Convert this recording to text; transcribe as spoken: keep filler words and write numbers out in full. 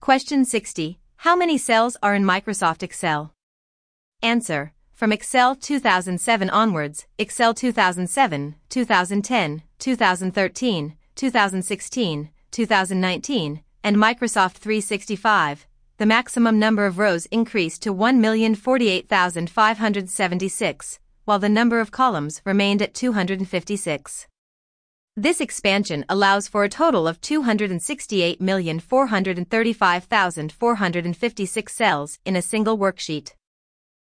Question sixty. How many cells are in Microsoft Excel? Answer. From Excel two thousand seven onwards, Excel two thousand seven, two thousand ten, two thousand thirteen, two thousand sixteen, two thousand nineteen, and Microsoft three sixty-five, the maximum number of rows increased to one million forty-eight thousand five hundred seventy-six, while the number of columns remained at two hundred fifty-six. This expansion allows for a total of two hundred sixty-eight million four hundred thirty-five thousand four hundred fifty-six cells in a single worksheet.